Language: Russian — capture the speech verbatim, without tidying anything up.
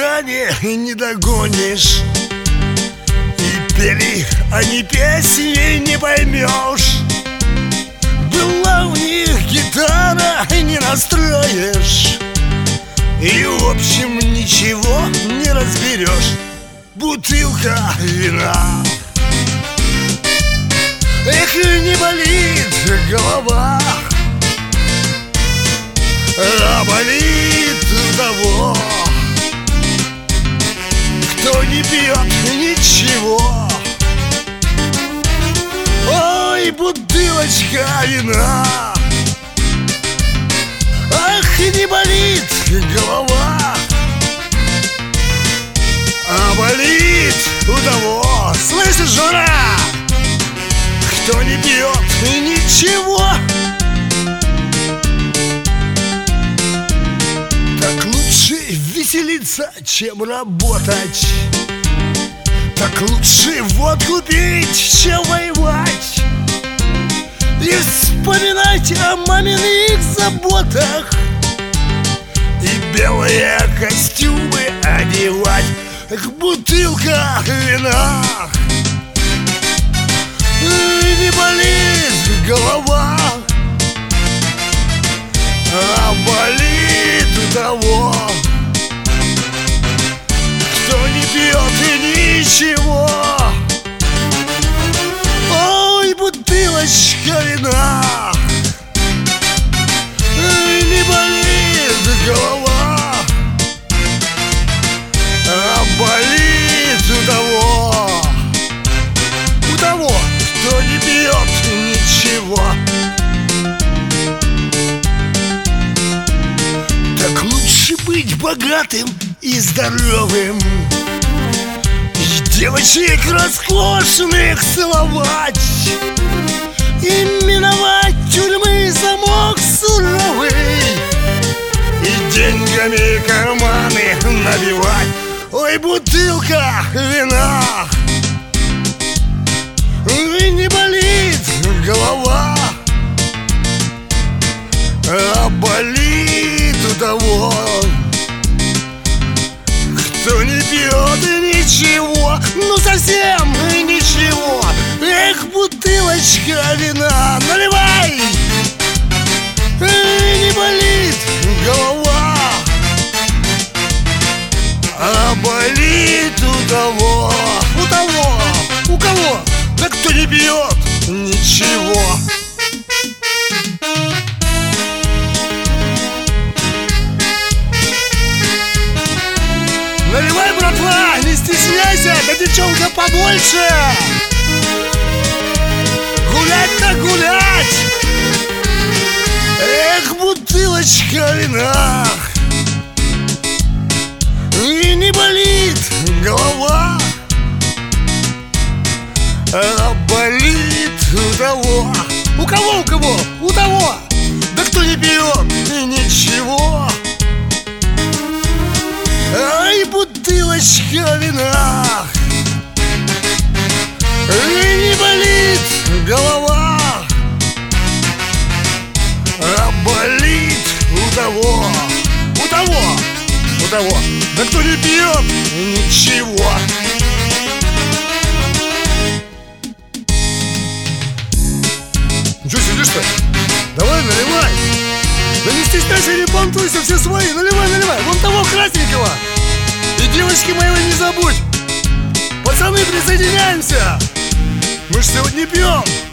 цыгане не догонишь, и пели они песни не поймешь. Была у них гитара, не настроишь, и в общем ничего не разберешь. Бутылка вина, эх, не болит голова, а болит у того, кто не пьет ничего. Ой, бутылочка вина, ах, не болит голова, а болит у того, слышишь, жура, кто не пьет ничего. Так лучше веселиться, чем работать. Так лучше водку пить, чем воевать. И вспоминать о маминых заботах, и белые костюмы одевать. Эх, бутылка вина, не болит голова, а болит у того, кто не пьет и ничего. Ой, бутылочка вина, не болит голова, а болит у того, у того, кто не пьет ничего. Так лучше быть богатым и здоровым, и девочек роскошных целовать, и миновать тюрьмы замок суровый, и деньгами карманы набивать. Ой, бутылка вина, не болит голова, а болит у того, кто не пьет и ничего, ну совсем и ничего. Эх, бутылочка вина, наливай, не болит голова, а болит у того, у того, у кого? Да кто не пьет ничего. Наливай, братва, не стесняйся, да девчонка побольше. Гулять-то гулять. Эх, бутылочка вина, и не болит голова, а болит у того. У кого, у кого? У того. Да кто не пьет и ничего. Ай, бутылочка вина, и не болит голова, а болит у того, у того, у того. Да кто не пьет и ничего. Чё сидишь-то? Давай, наливай. Да не стесняйся, не понтуйся, все свои. Наливай, наливай, вон того красненького. И девочки моего не забудь. Пацаны, присоединяемся. Мы ж сегодня пьем.